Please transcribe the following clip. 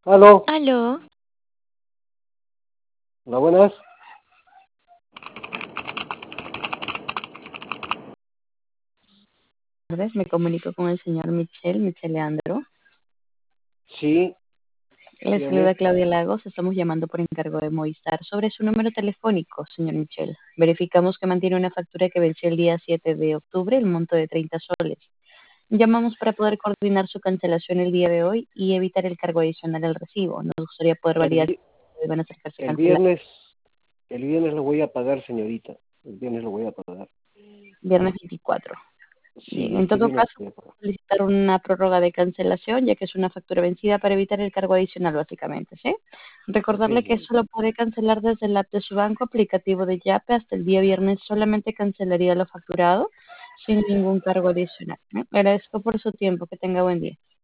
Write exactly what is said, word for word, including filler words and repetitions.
Aló, Aló, hola, buenas. tardes, me comunico con el señor Michel, Michel Leandro. Sí, Le saluda dígame. Claudia Lagos, estamos llamando por encargo de Movistar sobre su número telefónico, señor Michel. Verificamos que mantiene una factura que venció el día siete de octubre, el monto de treinta soles. Llamamos para poder coordinar su cancelación el día de hoy y evitar el cargo adicional al recibo. Nos gustaría poder El, validar vi- si deben acercarse a el cancelar. viernes, el viernes lo voy a pagar, señorita. El viernes lo voy a pagar. Viernes veinticuatro. Bien, Sí, en este todo viernes caso, lo voy a pagar. solicitar una prórroga de cancelación, ya que es una factura vencida para evitar el cargo adicional, básicamente, ¿sí? Ok, Recordarle que señorita. solo puede cancelar desde el app de su banco aplicativo de Yape hasta el día viernes, solamente cancelaría lo facturado sin ningún cargo adicional. ¿eh? Agradezco por su tiempo, que tenga buen día.